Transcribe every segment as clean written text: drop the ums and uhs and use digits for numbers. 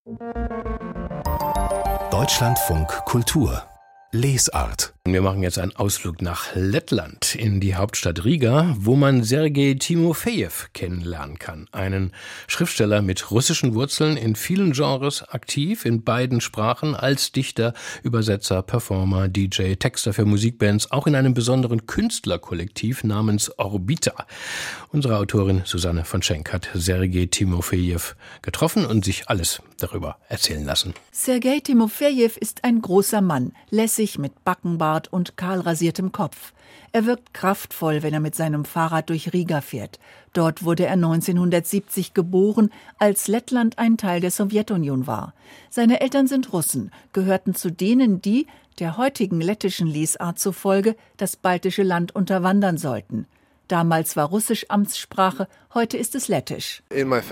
Deutschlandfunk Kultur Lesart. Wir machen jetzt einen Ausflug nach Lettland, in die Hauptstadt Riga, wo man Sergej Timofejew kennenlernen kann. Einen Schriftsteller mit russischen Wurzeln, in vielen Genres aktiv, in beiden Sprachen, als Dichter, Übersetzer, Performer, DJ, Texter für Musikbands, auch in einem besonderen Künstlerkollektiv namens Orbita. Unsere Autorin Susanne von Schenk hat Sergej Timofejew getroffen und sich alles darüber erzählen lassen. Sergej Timofejew ist ein großer Mann, lässig mit Backenbart und kahlrasiertem Kopf. Er wirkt kraftvoll, wenn er mit seinem Fahrrad durch Riga fährt. Dort wurde er 1970 geboren, als Lettland ein Teil der Sowjetunion war. Seine Eltern sind Russen, gehörten zu denen, die, der heutigen lettischen Lesart zufolge, das baltische Land unterwandern sollten. Damals war Russisch Amtssprache, heute ist es Lettisch. In meiner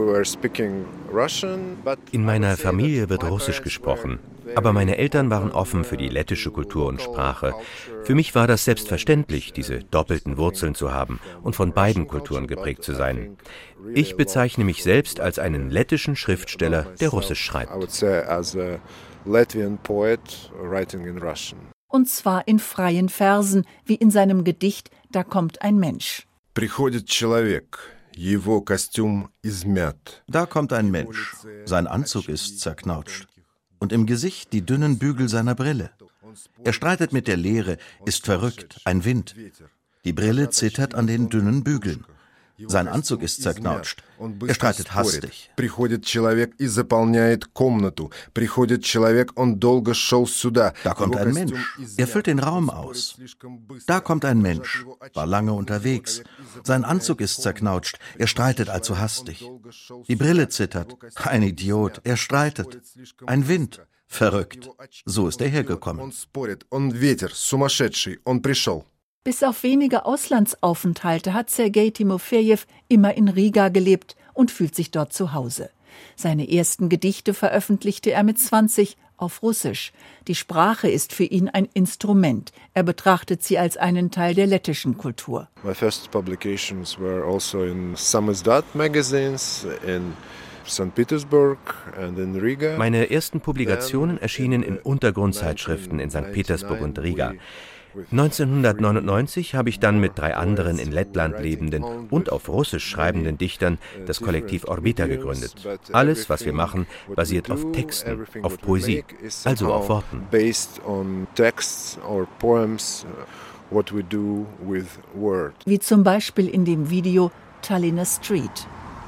Familie wird Russisch gesprochen, aber meine Eltern waren offen für die lettische Kultur und Sprache. Für mich war das selbstverständlich, diese doppelten Wurzeln zu haben und von beiden Kulturen geprägt zu sein. Ich bezeichne mich selbst als einen lettischen Schriftsteller, der Russisch schreibt. Und zwar in freien Versen, wie in seinem Gedicht »Da kommt ein Mensch«. Da kommt ein Mensch, sein Anzug ist zerknautscht und im Gesicht die dünnen Bügel seiner Brille. Er streitet mit der Leere, ist verrückt, ein Wind. Die Brille zittert an den dünnen Bügeln. Sein Anzug ist zerknautscht. Er streitet hastig. Da kommt ein Mensch. Er füllt den Raum aus. Da kommt ein Mensch. War lange unterwegs. Sein Anzug ist zerknautscht. Er streitet allzu hastig. Die Brille zittert. Ein Idiot. Er streitet. Ein Wind. Verrückt. So ist er hergekommen. Bis auf wenige Auslandsaufenthalte hat Sergej Timofejew immer in Riga gelebt und fühlt sich dort zu Hause. Seine ersten Gedichte veröffentlichte er mit 20 auf Russisch. Die Sprache ist für ihn ein Instrument. Er betrachtet sie als einen Teil der lettischen Kultur. My first publications were also in Samizdat magazines in St. Petersburg and in Riga. Meine ersten Publikationen erschienen in Untergrundzeitschriften in St. Petersburg und Riga. 1999 habe ich dann mit 3 anderen in Lettland lebenden und auf Russisch schreibenden Dichtern das Kollektiv Orbita gegründet. Alles, was wir machen, basiert auf Texten, auf Poesie, also auf Worten. Wie zum Beispiel in dem Video Tallinner Street.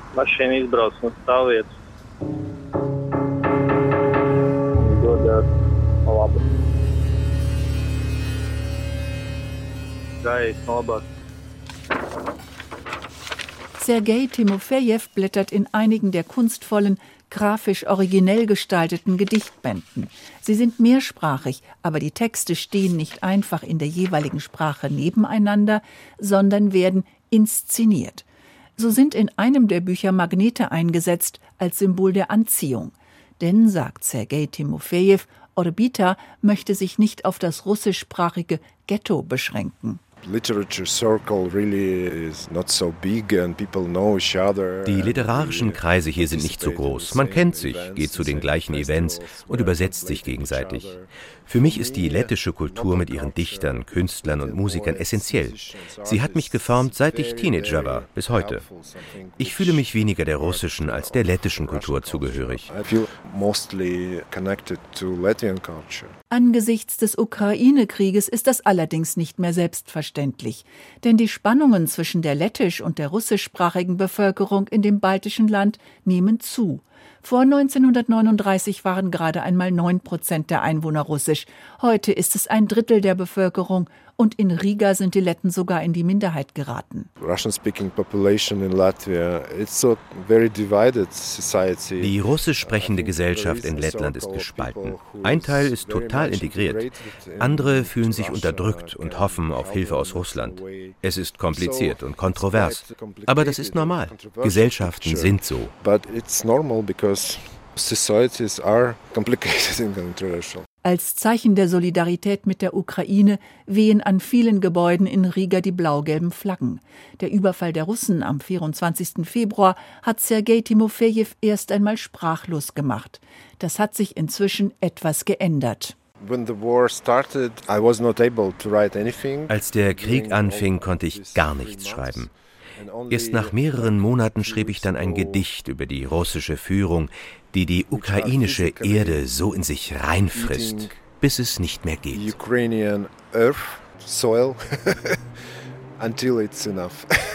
Sergej Timofejew blättert in einigen der kunstvollen, grafisch originell gestalteten Gedichtbänden. Sie sind mehrsprachig, aber die Texte stehen nicht einfach in der jeweiligen Sprache nebeneinander, sondern werden inszeniert. So sind in einem der Bücher Magnete eingesetzt als Symbol der Anziehung. Denn, sagt Sergej Timofejew, Orbita möchte sich nicht auf das russischsprachige Ghetto beschränken. Die literarischen Kreise hier sind nicht so groß. Man kennt sich, geht zu den gleichen Events und übersetzt sich gegenseitig. Für mich ist die lettische Kultur mit ihren Dichtern, Künstlern und Musikern essentiell. Sie hat mich geformt, seit ich Teenager war, bis heute. Ich fühle mich weniger der russischen als der lettischen Kultur zugehörig. Angesichts des Ukraine-Krieges ist das allerdings nicht mehr selbstverständlich. Denn die Spannungen zwischen der lettisch- und der russischsprachigen Bevölkerung in dem baltischen Land nehmen zu. Vor 1939 waren gerade einmal 9% der Einwohner russisch. Heute ist es 1/3 der Bevölkerung und in Riga sind die Letten sogar in die Minderheit geraten. Die russisch sprechende Gesellschaft in Lettland ist gespalten. Ein Teil ist total integriert. Andere fühlen sich unterdrückt und hoffen auf Hilfe aus Russland. Es ist kompliziert und kontrovers. Aber das ist normal. Gesellschaften sind so. Societies are complicated and controversial. Als Zeichen der Solidarität mit der Ukraine wehen an vielen Gebäuden in Riga die blau-gelben Flaggen. Der Überfall der Russen am 24. Februar hat Sergei Timofejew erst einmal sprachlos gemacht. Das hat sich inzwischen etwas geändert. Als der Krieg anfing, konnte ich gar nichts schreiben. Erst nach mehreren Monaten schrieb ich dann ein Gedicht über die russische Führung, die die ukrainische Erde so in sich reinfrisst, bis es nicht mehr geht. Ukrainian earth, soil, until it's enough.